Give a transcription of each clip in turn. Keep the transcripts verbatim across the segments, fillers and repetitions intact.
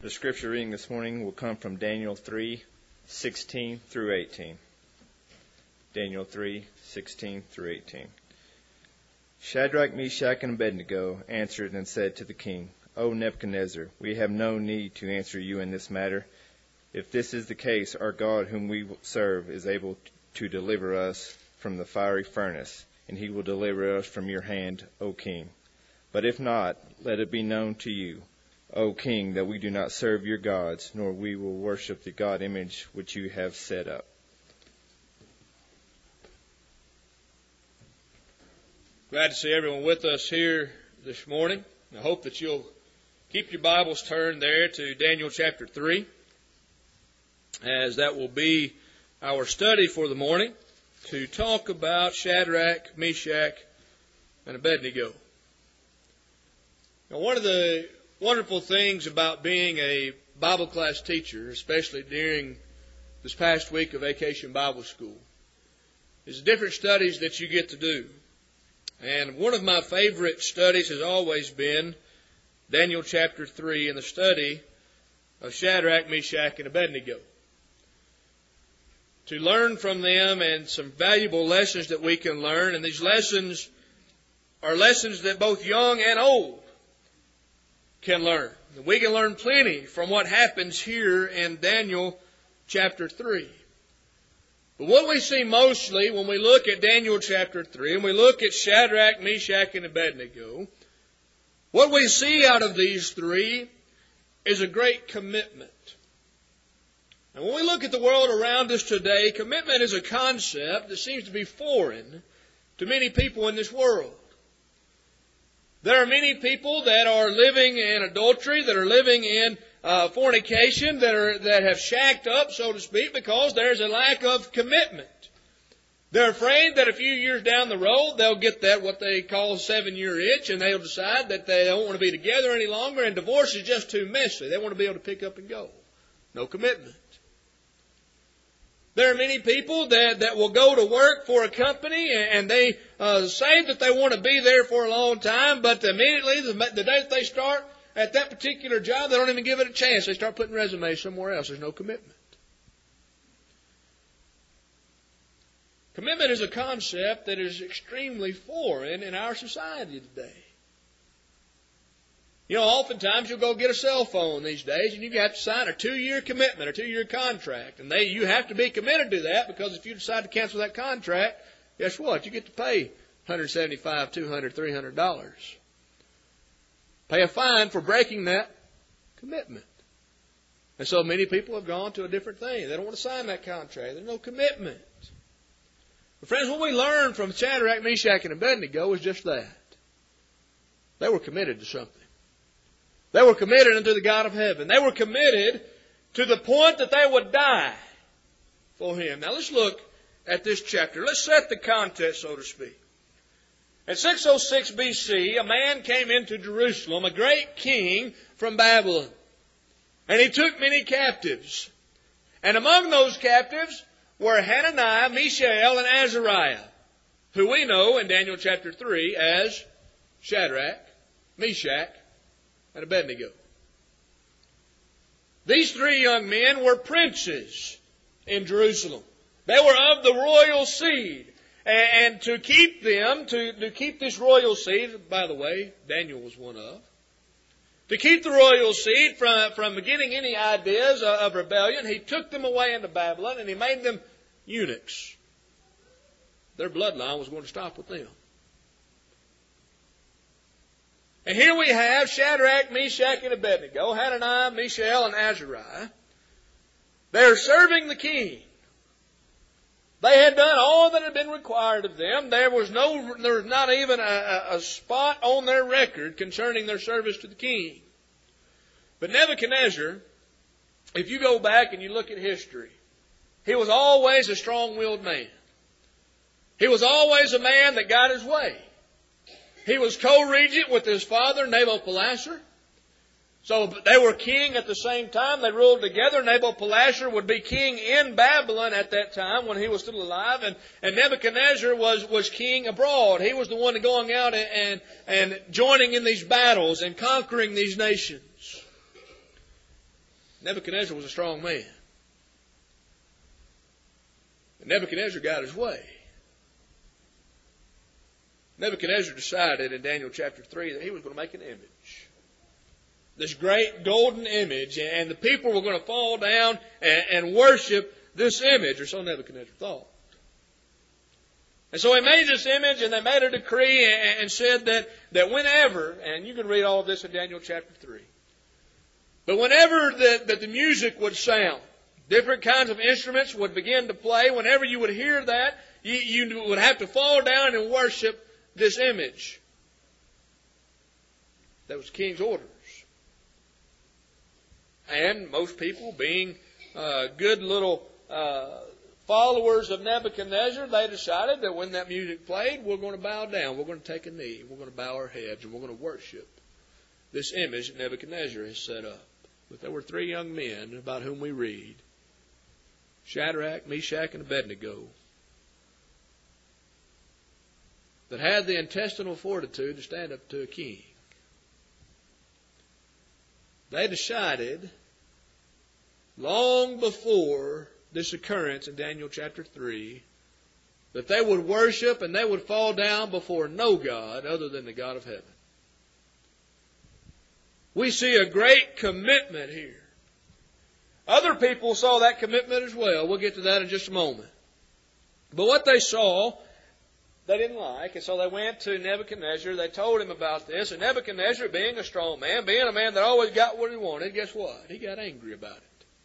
The scripture reading this morning will come from Daniel three, sixteen through eighteen. Daniel three, sixteen through eighteen. Shadrach, Meshach, and Abednego answered and said to the king, O Nebuchadnezzar, we have no need to answer you in this matter. If this is the case, our God whom we serve is able to deliver us from the fiery furnace, and he will deliver us from your hand, O king. But if not, let it be known to you, O king, that we do not serve your gods, nor we will worship the god image which you have set up. Glad to see everyone with us here this morning. I hope that you'll keep your Bibles turned there to Daniel chapter three, as that will be our study for the morning, to talk about Shadrach, Meshach, and Abednego. Now, one of the wonderful things about being a Bible class teacher, especially during this past week of Vacation Bible School, is the different studies that you get to do. And one of my favorite studies has always been Daniel chapter three and the study of Shadrach, Meshach, and Abednego. To learn from them and some valuable lessons that we can learn. And these lessons are lessons that both young and old can learn. We can learn plenty from what happens here in Daniel chapter three. But what we see mostly when we look at Daniel chapter three and we look at Shadrach, Meshach, and Abednego, what we see out of these three is a great commitment. And when we look at the world around us today, commitment is a concept that seems to be foreign to many people in this world. There are many people that are living in adultery, that are living in uh, fornication, that are that have shacked up, so to speak, because there's a lack of commitment. They're afraid that a few years down the road, they'll get that what they call seven-year itch, and they'll decide that they don't want to be together any longer, and divorce is just too messy. They want to be able to pick up and go. No commitment. There are many people that, that will go to work for a company and they uh, say that they want to be there for a long time, but immediately the, the day that they start at that particular job, they don't even give it a chance. They start putting resumes somewhere else. There's no commitment. Commitment is a concept that is extremely foreign in our society today. You know, oftentimes you'll go get a cell phone these days and you have to sign a two-year commitment, a two-year contract. And they, you have to be committed to that, because if you decide to cancel that contract, guess what? You get to pay one hundred seventy-five dollars, two hundred dollars, three hundred dollars. Pay a fine for breaking that commitment. And so many people have gone to a different thing. They don't want to sign that contract. There's no commitment. But friends, what we learn from Shadrach, Meshach, and Abednego is just that. They were committed to something. They were committed unto the God of heaven. They were committed to the point that they would die for Him. Now let's look at this chapter. Let's set the context, so to speak. In six oh six B C, a man came into Jerusalem, a great king from Babylon. And he took many captives. And among those captives were Hananiah, Mishael, and Azariah, who we know in Daniel chapter three as Shadrach, Meshach, and Abednego. These three young men were princes in Jerusalem. They were of the royal seed. And to keep them, to, to keep this royal seed, by the way, Daniel was one of, to keep the royal seed from, from getting any ideas of rebellion, he took them away into Babylon and he made them eunuchs. Their bloodline was going to stop with them. And here we have Shadrach, Meshach, and Abednego, Hananiah, Mishael, and Azariah. They're serving the king. They had done all that had been required of them. There was no, there was not even a, a spot on their record concerning their service to the king. But Nebuchadnezzar, if you go back and you look at history, he was always a strong-willed man. He was always a man that got his way. He was co-regent with his father, Nabopolassar. So they were king at the same time. They ruled together. Nabopolassar would be king in Babylon at that time when he was still alive. And, and Nebuchadnezzar was, was king abroad. He was the one going out and, and, and joining in these battles and conquering these nations. Nebuchadnezzar was a strong man. And Nebuchadnezzar got his way. Nebuchadnezzar decided in Daniel chapter three that he was going to make an image. This great golden image, and the people were going to fall down and, and worship this image, or so Nebuchadnezzar thought. And so he made this image, and they made a decree and, and said that, that whenever, and you can read all of this in Daniel chapter three, but whenever the, that the music would sound, different kinds of instruments would begin to play, whenever you would hear that, you, you would have to fall down and worship this image. That was the king's orders. And most people, being uh, good little uh, followers of Nebuchadnezzar, they decided that when that music played, we're going to bow down, we're going to take a knee, we're going to bow our heads, and we're going to worship this image that Nebuchadnezzar has set up. But there were three young men about whom we read, Shadrach, Meshach, and Abednego, that had the intestinal fortitude to stand up to a king. They decided long before this occurrence in Daniel chapter three that they would worship and they would fall down before no God other than the God of heaven. We see a great commitment here. Other people saw that commitment as well. We'll get to that in just a moment. But what they saw, they didn't like, and so they went to Nebuchadnezzar. They told him about this, and Nebuchadnezzar, being a strong man, being a man that always got what he wanted, guess what? He got angry about it.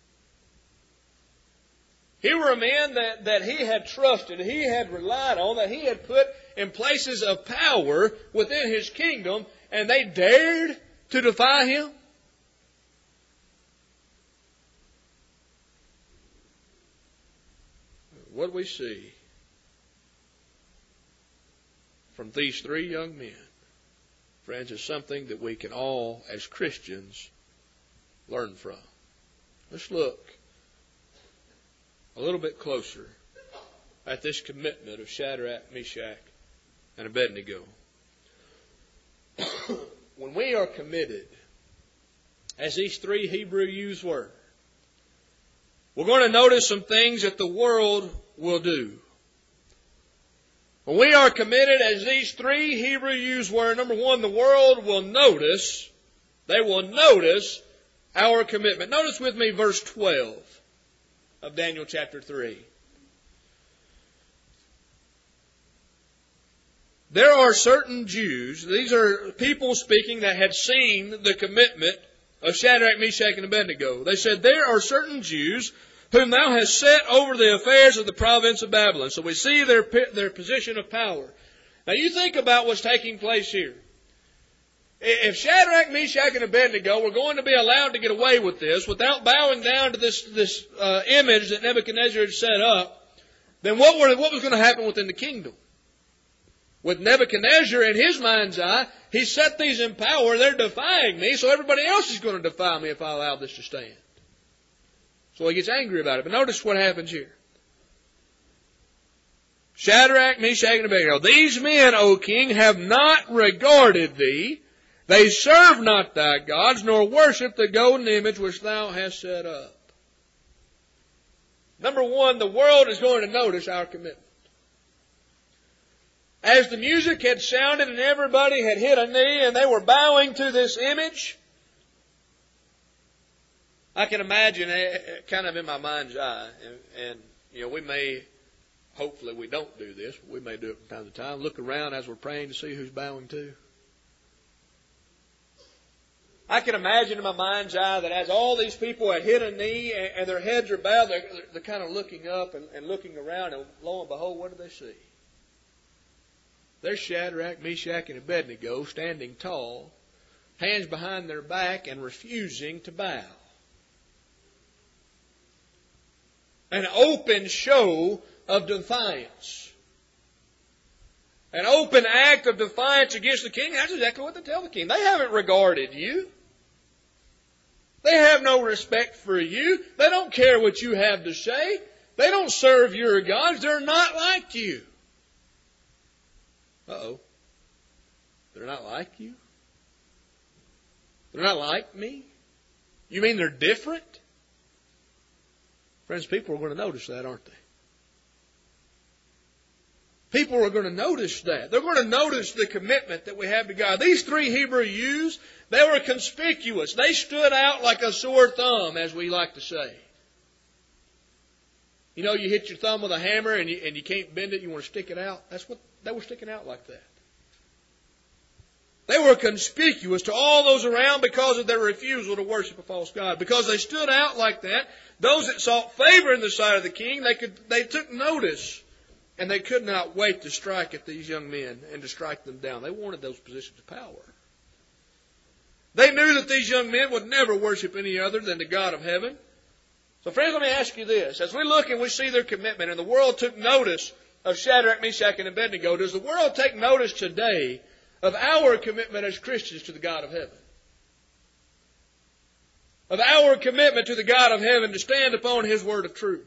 He were a man that, that he had trusted, he had relied on, that he had put in places of power within his kingdom, and they dared to defy him. What we see from these three young men, friends, is something that we can all, as Christians, learn from. Let's look a little bit closer at this commitment of Shadrach, Meshach, and Abednego. When we are committed, as these three Hebrew youths were, we're going to notice some things that the world will do. When we are committed, as these three Hebrew youths were, number one, the world will notice, they will notice our commitment. Notice with me verse twelve of Daniel chapter three. There are certain Jews, these are people speaking that had seen the commitment of Shadrach, Meshach, and Abednego. They said, there are certain Jews whom thou hast set over the affairs of the province of Babylon. So we see their, their position of power. Now you think about what's taking place here. If Shadrach, Meshach, and Abednego were going to be allowed to get away with this without bowing down to this, this uh, image that Nebuchadnezzar had set up, then what, were, what was going to happen within the kingdom? With Nebuchadnezzar in his mind's eye, he set these in power. They're defying me, so everybody else is going to defy me if I allow this to stand. So he gets angry about it. But notice what happens here. Shadrach, Meshach, and Abednego. These men, O king, have not regarded thee. They serve not thy gods, nor worship the golden image which thou hast set up. Number one, the world is going to notice our commitment. As the music had sounded and everybody had hit a knee and they were bowing to this image, I can imagine, kind of in my mind's eye, and, and you know, we may, hopefully we don't do this, but we may do it from time to time, look around as we're praying to see who's bowing to. I can imagine in my mind's eye that as all these people had hit a knee and, and their heads are bowed, they're, they're kind of looking up and, and looking around, and lo and behold, what do they see? There's Shadrach, Meshach, and Abednego standing tall, hands behind their back, and refusing to bow. An open show of defiance. An open act of defiance against the king. That's exactly what they tell the king. They haven't regarded you. They have no respect for you. They don't care what you have to say. They don't serve your gods. They're not like you. Uh-oh. They're not like you? They're not like me? You mean they're different? Friends, people are going to notice that, aren't they? People are going to notice that. They're going to notice the commitment that we have to God. These three Hebrew youths, they were conspicuous. They stood out like a sore thumb, as we like to say. You know, you hit your thumb with a hammer and you, and you can't bend it, you want to stick it out. That's what they were sticking out like that. They were conspicuous to all those around because of their refusal to worship a false god. Because they stood out like that, those that sought favor in the sight of the king, they could they took notice. And they could not wait to strike at these young men and to strike them down. They wanted those positions of power. They knew that these young men would never worship any other than the God of heaven. So friends, let me ask you this. As we look and we see their commitment and the world took notice of Shadrach, Meshach, and Abednego, does the world take notice today of our commitment as Christians to the God of heaven? Of our commitment to the God of heaven to stand upon His word of truth?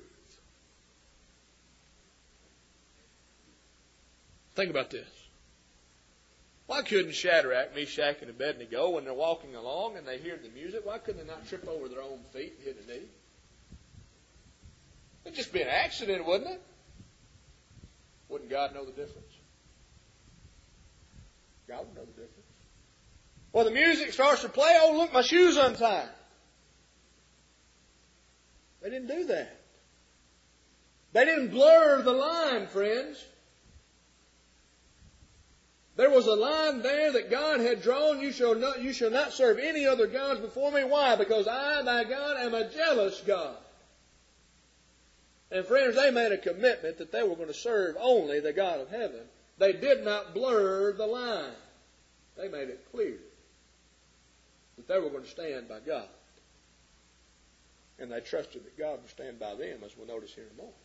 Think about this. Why couldn't Shadrach, Meshach, and Abednego, when they're walking along and they hear the music, why couldn't they not trip over their own feet and hit a knee? It'd just be an accident, wouldn't it? Wouldn't God know the difference? God would know the difference. Well, the music starts to play. Oh, look, my shoe's untied. They didn't do that. They didn't blur the line, friends. There was a line there that God had drawn. You shall not, you shall not serve any other gods before me. Why? Because I, thy God, am a jealous God. And friends, they made a commitment that they were going to serve only the God of heaven. They did not blur the line. They made it clear that they were going to stand by God. And they trusted that God would stand by them, as we'll notice here in a moment.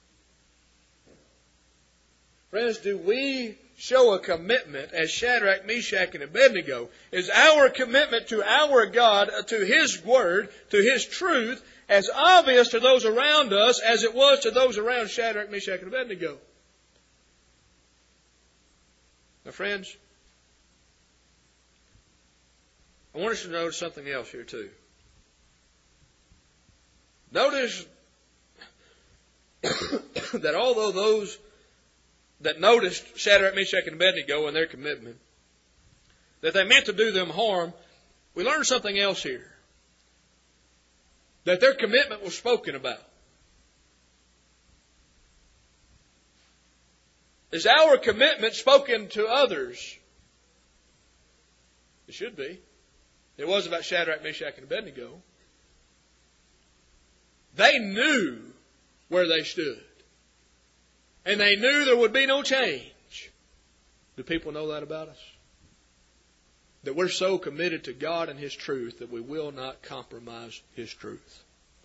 Friends, do we show a commitment as Shadrach, Meshach, and Abednego? Is our commitment to our God, to His Word, to His truth, as obvious to those around us as it was to those around Shadrach, Meshach, and Abednego? Now, friends, I want us to notice something else here too. Notice that although those that noticed Shadrach, Meshach, and Abednego and their commitment, that they meant to do them harm, we learn something else here. That their commitment was spoken about. Is our commitment spoken to others? It should be. It was about Shadrach, Meshach, and Abednego. They knew where they stood. And they knew there would be no change. Do people know that about us? That we're so committed to God and His truth that we will not compromise His truth.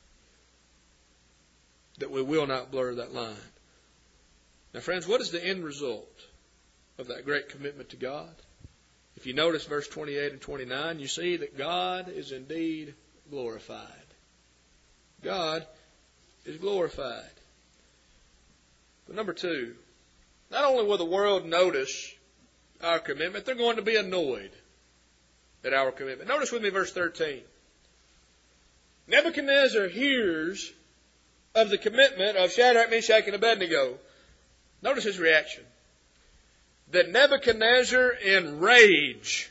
That we will not blur that line. Now, friends, what is the end result of that great commitment to God? If you notice verse twenty-eight and twenty-nine, you see that God is indeed glorified. God is glorified. But number two, not only will the world notice our commitment, they're going to be annoyed at our commitment. Notice with me verse thirteen. Nebuchadnezzar hears of the commitment of Shadrach, Meshach, and Abednego. Notice his reaction. That Nebuchadnezzar in rage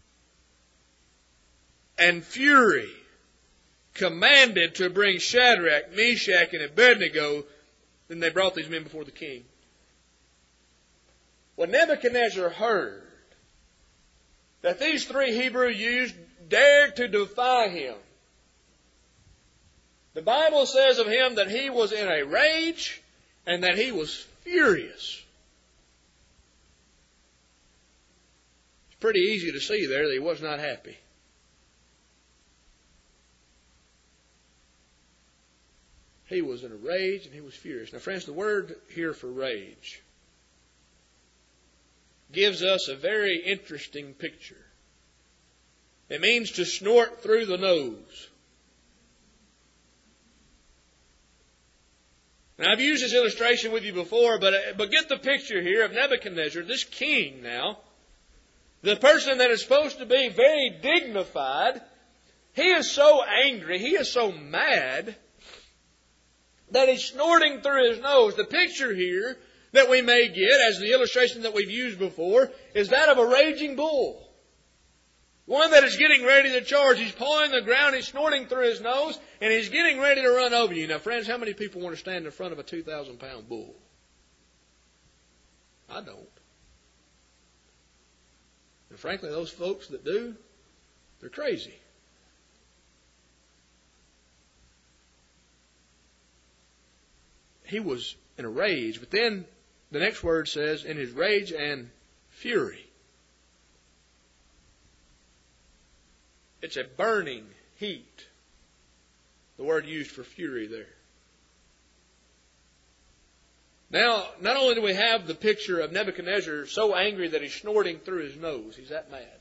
and fury commanded to bring Shadrach, Meshach, and Abednego. Then they brought these men before the king. When Nebuchadnezzar heard that these three Hebrew youths dared to defy him, the Bible says of him that he was in a rage and that he was furious. It's pretty easy to see there that he was not happy. He was in a rage and he was furious. Now, friends, the word here for rage gives us a very interesting picture. It means to snort through the nose. Now, I've used this illustration with you before, but, but get the picture here of Nebuchadnezzar, this king now, the person that is supposed to be very dignified, He is so angry, he is so mad, that he's snorting through his nose. The picture here that we may get, as the illustration that we've used before, is that of a raging bull. One that is getting ready to charge. He's pawing the ground, he's snorting through his nose, and he's getting ready to run over you. Now, friends, how many people want to stand in front of a two thousand pound bull? I don't. And frankly, those folks that do, they're crazy. He was in a rage, but then the next word says, in his rage and fury. It's a burning heat. The word used for fury there. Now, not only do we have the picture of Nebuchadnezzar so angry that he's snorting through his nose, he's that mad.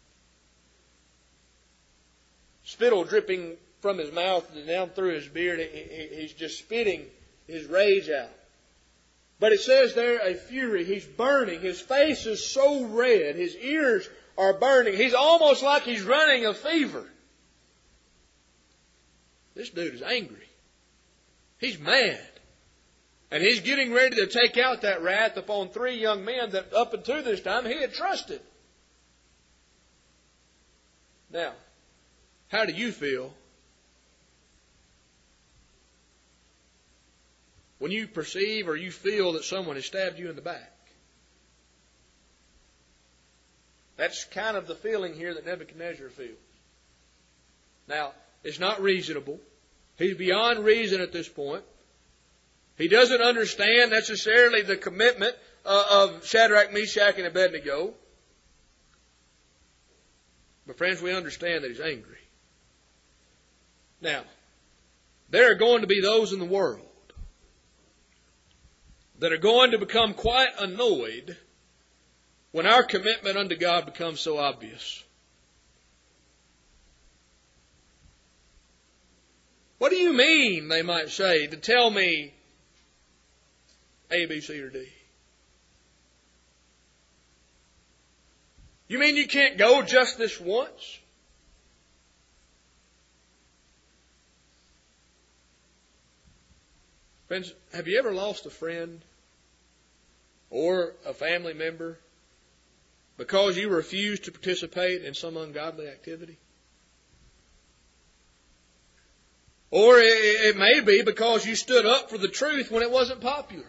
Spittle dripping from his mouth and down through his beard, he's just spitting his rage out. But it says there a fury. He's burning. His face is so red. His ears are burning. He's almost like he's running a fever. This dude is angry. He's mad. And he's getting ready to take out that wrath upon three young men that up until this time he had trusted. Now, how do you feel when you perceive or you feel that someone has stabbed you in the back? That's kind of the feeling here that Nebuchadnezzar feels. Now, it's not reasonable. He's beyond reason at this point. He doesn't understand necessarily the commitment uh, of Shadrach, Meshach, and Abednego. But friends, we understand that he's angry. Now, there are going to be those in the world that are going to become quite annoyed when our commitment unto God becomes so obvious. What do you mean, they might say, to tell me A, B, C, or D? You mean you can't go just this once? Friends, have you ever lost a friend or a family member because you refused to participate in some ungodly activity? Or it may be because you stood up for the truth when it wasn't popular.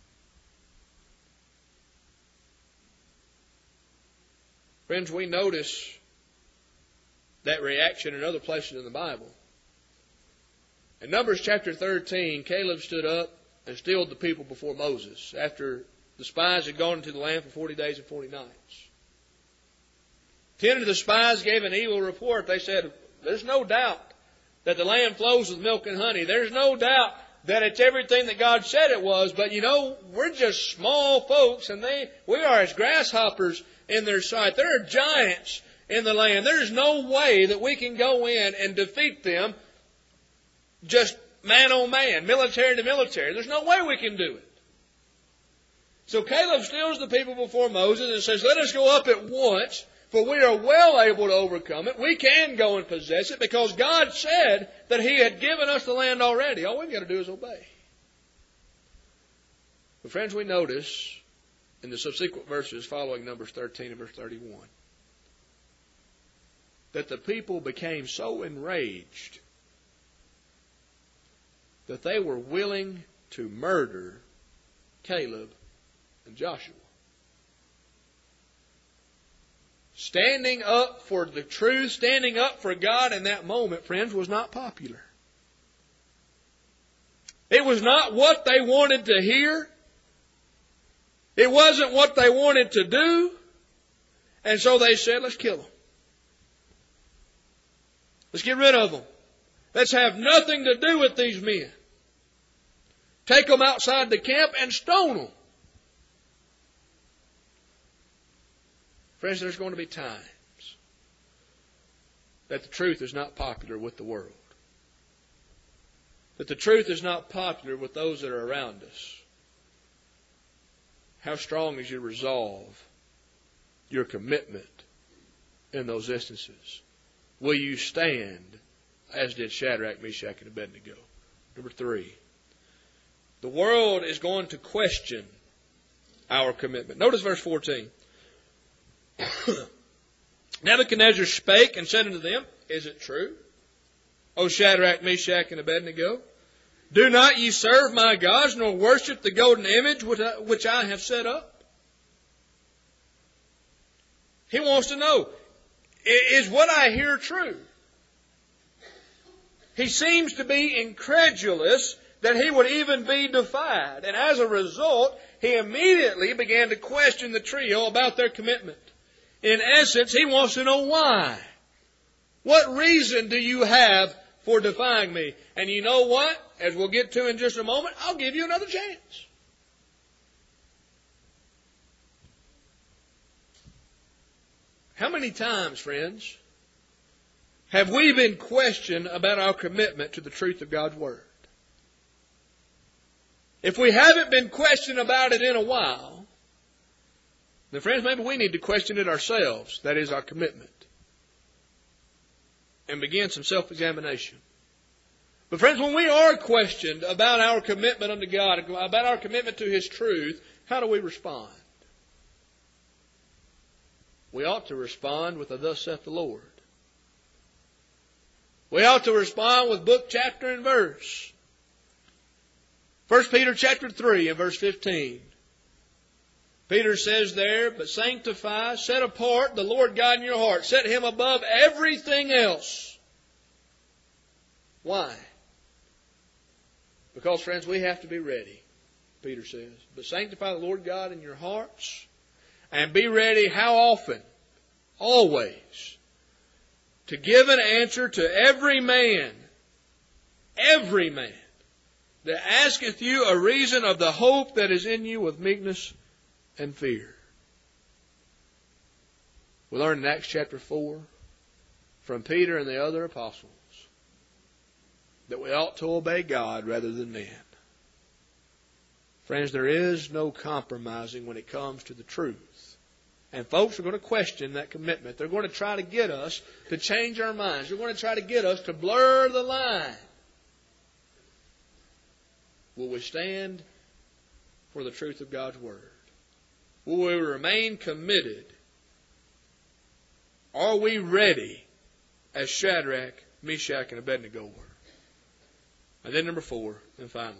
Friends, we notice that reaction in other places in the Bible. In Numbers chapter thirteen, Caleb stood up and stilled the people before Moses after the spies had gone into the land for forty days and forty nights. Ten of the spies gave an evil report. They said, there's no doubt that the land flows with milk and honey. There's no doubt that it's everything that God said it was. But, you know, we're just small folks, and they we are as grasshoppers in their sight. There are giants in the land. There's no way that we can go in and defeat them just man on man, military to military. There's no way we can do it. So Caleb stills the people before Moses and says, let us go up at once, for we are well able to overcome it. We can go and possess it because God said that He had given us the land already. All we've got to do is obey. But friends, we notice in the subsequent verses following Numbers thirteen and verse thirty-one that the people became so enraged that they were willing to murder Caleb and Joshua. Standing up for the truth, standing up for God in that moment, friends, was not popular. It was not what they wanted to hear. It wasn't what they wanted to do. And so they said, let's kill them. Let's get rid of them. Let's have nothing to do with these men. Take them outside the camp and stone them. Friends, there's going to be times that the truth is not popular with the world. That the truth is not popular with those that are around us. How strong is your resolve, your commitment in those instances? will you stand as did Shadrach, Meshach, and Abednego? Number three, the world is going to question our commitment. Notice verse fourteen. Nebuchadnezzar spake and said unto them, Is it true, O Shadrach, Meshach, and Abednego? Do not ye serve my gods, nor worship the golden image which I, which I have set up? He wants to know, is what I hear true? He seems to be incredulous that he would even be defied. And as a result, he immediately began to question the trio about their commitment. In essence, he wants to know why. What reason do you have for defying me? And you know what? As we'll get to in just a moment, I'll give you another chance. How many times, friends, have we been questioned about our commitment to the truth of God's Word? If we haven't been questioned about it in a while, then friends, maybe we need to question it ourselves. That is our commitment. And begin some self-examination. But friends, when we are questioned about our commitment unto God, about our commitment to His truth, how do we respond? We ought to respond with a thus saith the Lord. We ought to respond with book, chapter, and verse. First Peter chapter three and verse fifteen. Peter says there, But sanctify, set apart the Lord God in your heart. Set Him above everything else. Why? Because, friends, we have to be ready, Peter says. But sanctify the Lord God in your hearts. And be ready how often? Always. To give an answer to every man. Every man. That asketh you a reason of the hope that is in you with meekness and fear. We learn in Acts chapter four from Peter and the other apostles that we ought to obey God rather than men. Friends, there is no compromising when it comes to the truth. And folks are going to question that commitment. They're going to try to get us to change our minds. They're going to try to get us to blur the line. Will we stand for the truth of God's Word? Will we remain committed? Are we ready as Shadrach, Meshach, and Abednego were? And then number four, and finally,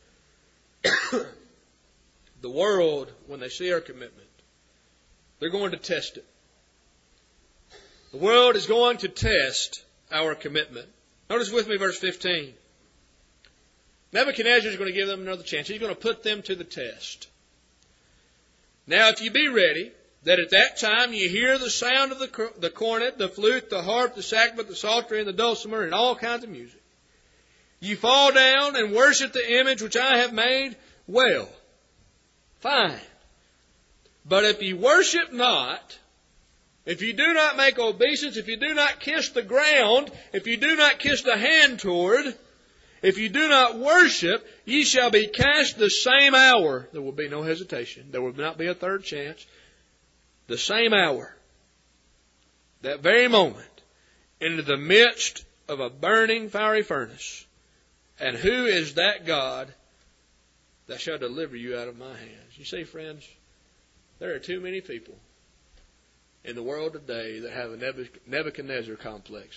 the world, when they see our commitment, they're going to test it. The world is going to test our commitment. Notice with me verse fifteen. Nebuchadnezzar is going to give them another chance. He's going to put them to the test. Now, if you be ready, that at that time you hear the sound of the, the cornet, the flute, the harp, the sackbut, the psaltery, and the dulcimer, and all kinds of music. You fall down and worship the image which I have made. Well, fine. But if you worship not, if you do not make obeisance, if you do not kiss the ground, if you do not kiss the hand toward, if you do not worship, ye shall be cast the same hour. There will be no hesitation. There will not be a third chance. The same hour, that very moment, into the midst of a burning fiery furnace. And who is that God that shall deliver you out of my hands? You see, friends, there are too many people in the world today that have a Nebuchadnezzar complex.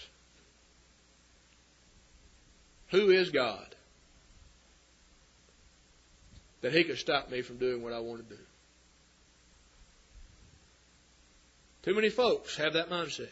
Who is God that He could stop me from doing what I want to do? Too many folks have that mindset.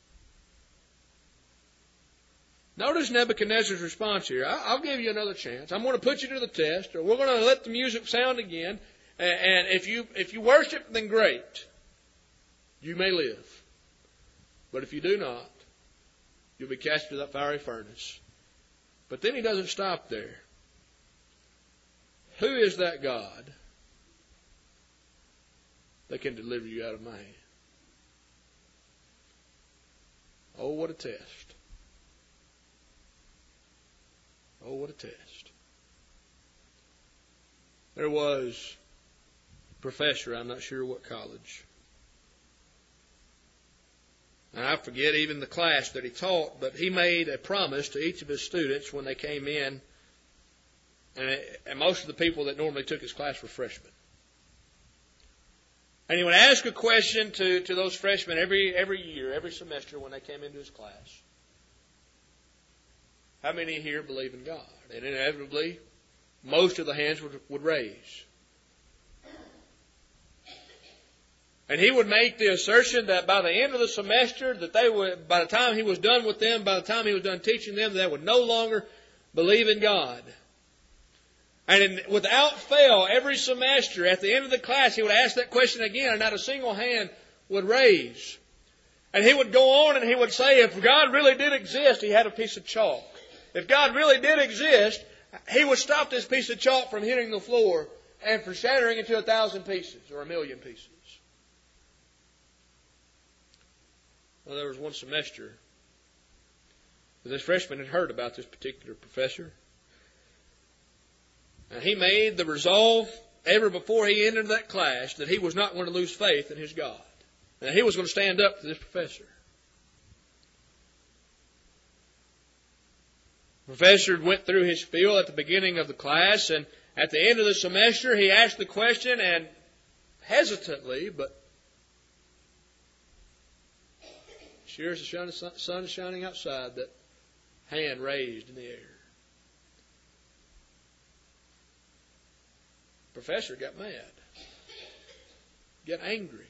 Notice Nebuchadnezzar's response here. I'll give you another chance. I'm going to put you to the test, or we're going to let the music sound again. And if you if you worship, then great. You may live. But if you do not, you'll be cast into that fiery furnace. But then he doesn't stop there. Who is that God that can deliver you out of my hand? Oh, what a test. Oh, what a test. There was a professor, I'm not sure what college, And I forget even the class that he taught, but he made a promise to each of his students when they came in, and, it, and most of the people that normally took his class were freshmen. And he would ask a question to, to those freshmen every every year, every semester when they came into his class. How many here believe in God? And inevitably, most of the hands would, would raise. And he would make the assertion that by the end of the semester, that they would, by the time he was done with them, by the time he was done teaching them, they would no longer believe in God. And in, without fail, every semester, at the end of the class, he would ask that question again, and not a single hand would raise. And he would go on and he would say, if God really did exist, he had a piece of chalk. If God really did exist, he would stop this piece of chalk from hitting the floor and from shattering into a thousand pieces or a million pieces. Well, there was one semester that this freshman had heard about this particular professor. And he made the resolve ever before he entered that class that he was not going to lose faith in his God. And he was going to stand up to this professor. The professor went through his spiel at the beginning of the class, and at the end of the semester he asked the question, and hesitantly, but sure as the sun is shining outside, that hand raised in the air. The professor got mad, got angry.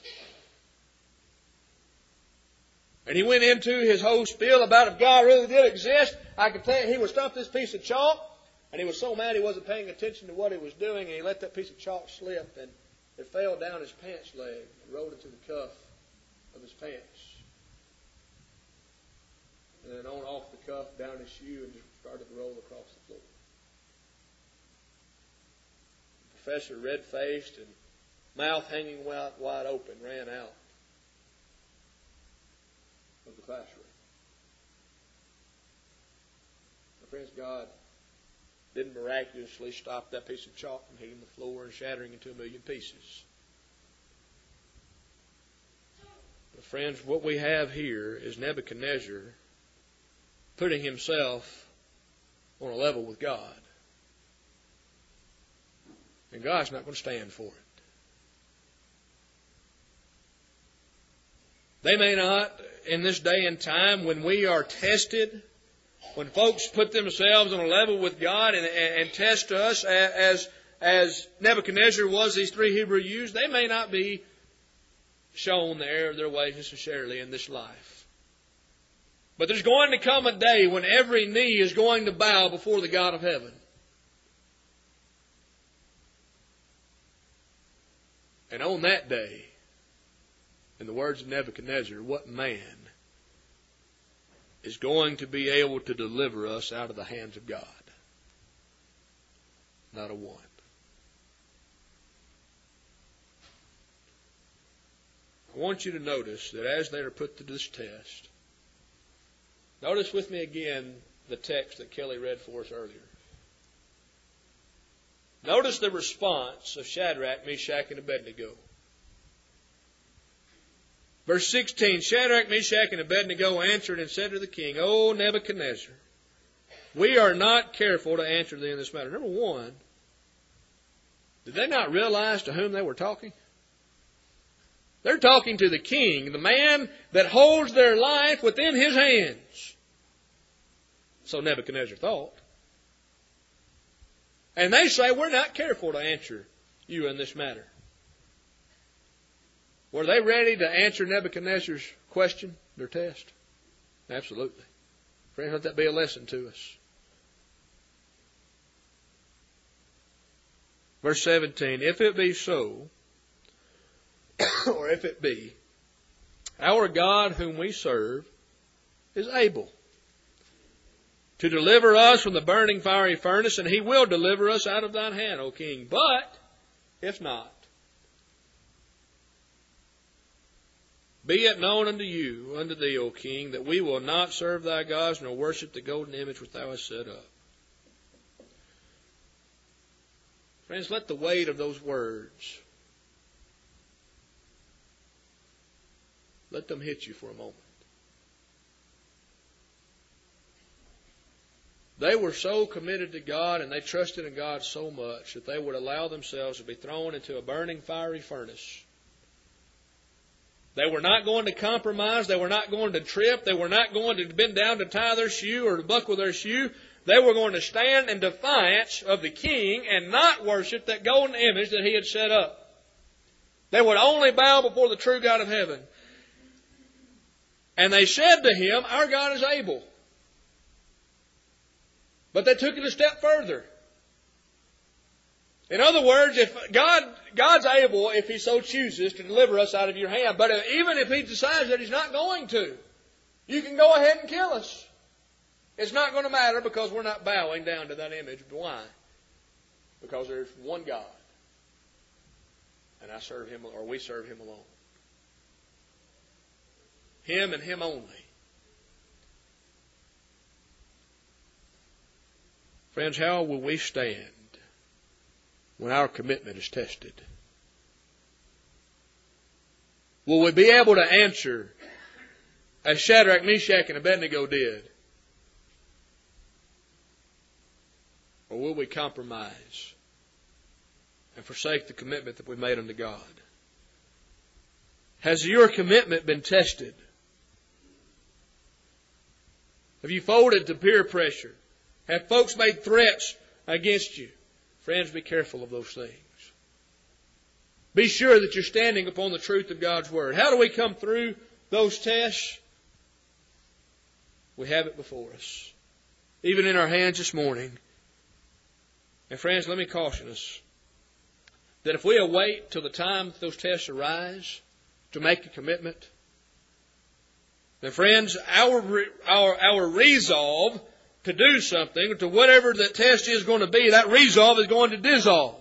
And he went into his whole spiel about if God really did exist, I could tell you he would stop this piece of chalk. And he was so mad he wasn't paying attention to what he was doing, and he let that piece of chalk slip, and it fell down his pants leg and rolled into the cuff of his pants. And then on off the cuff, down his shoe, and just started to roll across the floor. The professor, red-faced and mouth hanging wide, wide open, ran out of the classroom. My friends, God didn't miraculously stop that piece of chalk from hitting the floor and shattering into a million pieces. But friends, what we have here is Nebuchadnezzar putting himself on a level with God. And God's not going to stand for it. They may not, in this day and time when we are tested, when folks put themselves on a level with God and, and, and test us as, as Nebuchadnezzar was these three Hebrew youths, they may not be shown the error of their ways necessarily in this life. But there's going to come a day when every knee is going to bow before the God of heaven. And on that day, in the words of Nebuchadnezzar, what man is going to be able to deliver us out of the hands of God? Not a one. I want you to notice that as they are put to this test, notice with me again the text that Kelly read for us earlier. Notice the response of Shadrach, Meshach, and Abednego. Verse sixteen, Shadrach, Meshach, and Abednego answered and said to the king, O Nebuchadnezzar, we are not careful to answer thee in this matter. Number one, did they not realize to whom they were talking? They're talking to the king, the man that holds their life within his hands. So Nebuchadnezzar thought. And they say, we're not careful to answer you in this matter. Were they ready to answer Nebuchadnezzar's question, their test? Absolutely. Friends, let that be a lesson to us. Verse seventeen, if it be so, or if it be, our God whom we serve is able to deliver us from the burning fiery furnace, and he will deliver us out of thine hand, O king. But if not, be it known unto you, unto thee, O king, that we will not serve thy gods, nor worship the golden image which thou hast set up. Friends, let the weight of those words Let them hit you for a moment. They were so committed to God and they trusted in God so much that they would allow themselves to be thrown into a burning fiery furnace. They were not going to compromise. They were not going to trip. They were not going to bend down to tie their shoe or to buckle their shoe. They were going to stand in defiance of the king and not worship that golden image that he had set up. They would only bow before the true God of heaven. And they said to him, our God is able. But they took it a step further. In other words, if God, God's able, if He so chooses, to deliver us out of your hand. But even if He decides that He's not going to, you can go ahead and kill us. It's not going to matter because we're not bowing down to that image. Why? Because there's one God. And I serve Him, or we serve Him alone. Him and Him only. Friends, how will we stand when our commitment is tested? Will we be able to answer as Shadrach, Meshach, and Abednego did? Or will we compromise and forsake the commitment that we made unto God? Has your commitment been tested? Have you folded to peer pressure? Have folks made threats against you? Friends, be careful of those things. Be sure that you're standing upon the truth of God's Word. How do we come through those tests? We have it before us. Even in our hands this morning. And friends, let me caution us that if we await till the time that those tests arise to make a commitment, then friends, our, our, our resolve to do something, to whatever the test is going to be, that resolve is going to dissolve.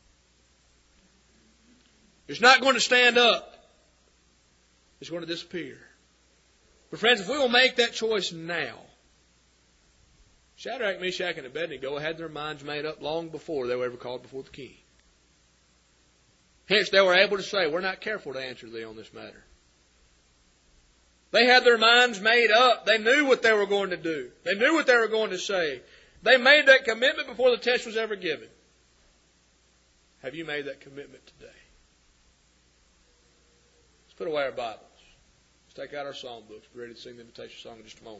It's not going to stand up. It's going to disappear. But friends, if we will make that choice now, Shadrach, Meshach, and Abednego had their minds made up long before they were ever called before the king. Hence, they were able to say, we're not careful to answer thee on this matter. They had their minds made up. They knew what they were going to do. They knew what they were going to say. They made that commitment before the test was ever given. Have you made that commitment today? Let's put away our Bibles. Let's take out our psalm books. Be ready to sing the invitation song in just a moment.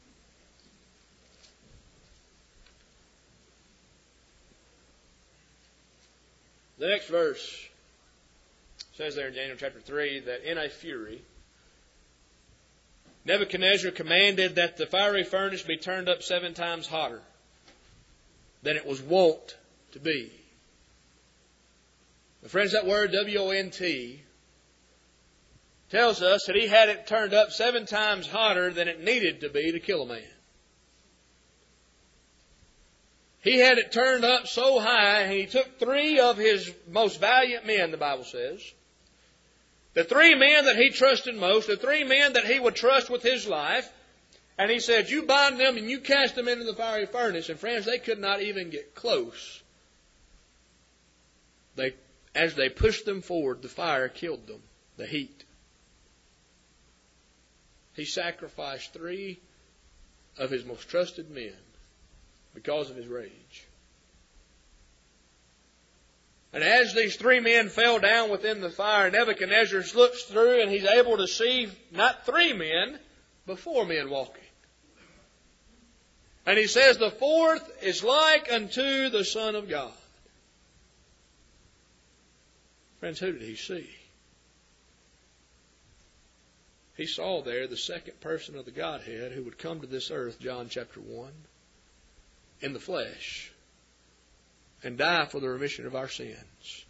The next verse says there in Daniel chapter three that in a fury, Nebuchadnezzar commanded that the fiery furnace be turned up seven times hotter than it was wont to be. And friends, that word W O N T tells us that he had it turned up seven times hotter than it needed to be to kill a man. He had it turned up so high, and he took three of his most valiant men, the Bible says. The three men that he trusted most, the three men that he would trust with his life, and he said, you bind them and you cast them into the fiery furnace. And friends, they could not even get close. They, as they pushed them forward, the fire killed them, the heat. He sacrificed three of his most trusted men because of his rage. And as these three men fell down within the fire, Nebuchadnezzar looks through and he's able to see not three men, but four men walking. And he says, the fourth is like unto the Son of God. Friends, who did he see? He saw there the second person of the Godhead who would come to this earth, John chapter one, in the flesh, and die for the remission of our sins.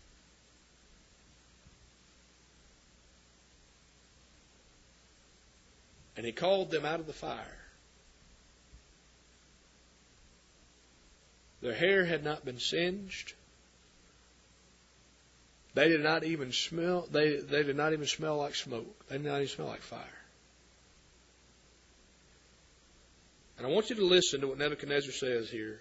And he called them out of the fire. Their hair had not been singed. They did not even smell, they, they did not even smell like smoke. They did not even smell like fire. And I want you to listen to what Nebuchadnezzar says here.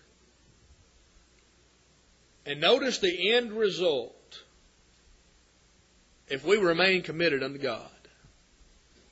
And notice the end result if we remain committed unto God.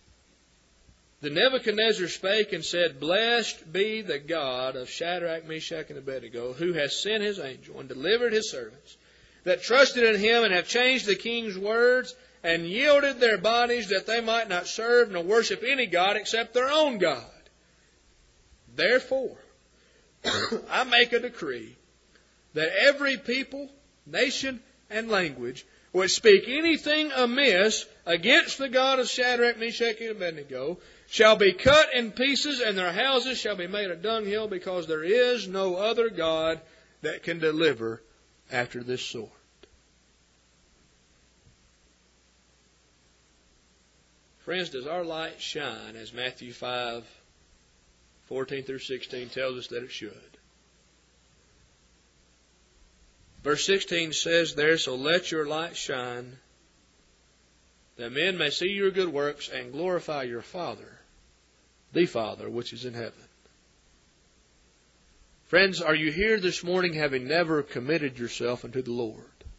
Then Nebuchadnezzar spake and said, Blessed be the God of Shadrach, Meshach, and Abednego, who has sent his angel and delivered his servants, that trusted in him and have changed the king's words, and yielded their bodies that they might not serve nor worship any god except their own God. Therefore, I make a decree that every people, nation, and language which speak anything amiss against the God of Shadrach, Meshach, and Abednego shall be cut in pieces, and their houses shall be made a dunghill, because there is no other God that can deliver after this sort. Friends, does our light shine as Matthew five, fourteen through sixteen tells us that it should? Verse sixteen says there, So let your light shine, that men may see your good works and glorify your Father, the Father which is in heaven. Friends, are you here this morning having never committed yourself unto the Lord?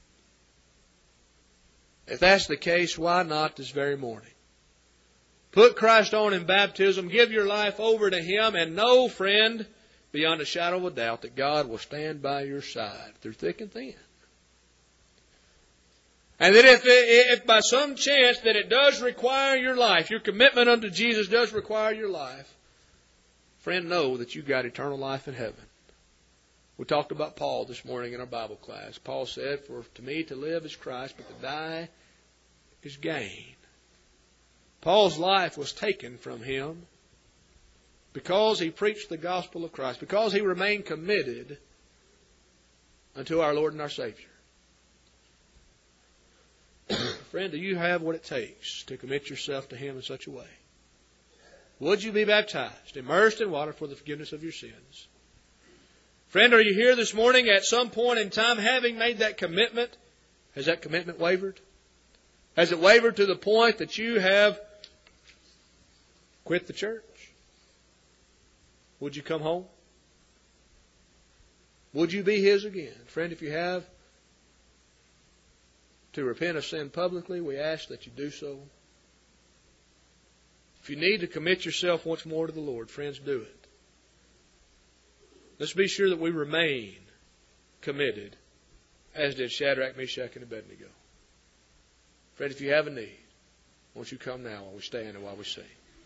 If that's the case, why not this very morning? Put Christ on in baptism, give your life over to Him, and know, friend, beyond a shadow of a doubt, that God will stand by your side through thick and thin. And that if, if by some chance that it does require your life, your commitment unto Jesus does require your life, friend, know that you've got eternal life in heaven. We talked about Paul this morning in our Bible class. Paul said, For to me to live is Christ, but to die is gain. Paul's life was taken from him because he preached the gospel of Christ, because he remained committed unto our Lord and our Savior. Friend, do you have what it takes to commit yourself to Him in such a way? Would you be baptized, immersed in water for the forgiveness of your sins? Friend, are you here this morning at some point in time having made that commitment? Has that commitment wavered? Has it wavered to the point that you have quit the church? Would you come home? Would you be His again? Friend, if you have to repent of sin publicly, we ask that you do so. If you need to commit yourself once more to the Lord, friends, do it. Let's be sure that we remain committed, as did Shadrach, Meshach, and Abednego. Friend, if you have a need, won't you come now while we stand and while we sing?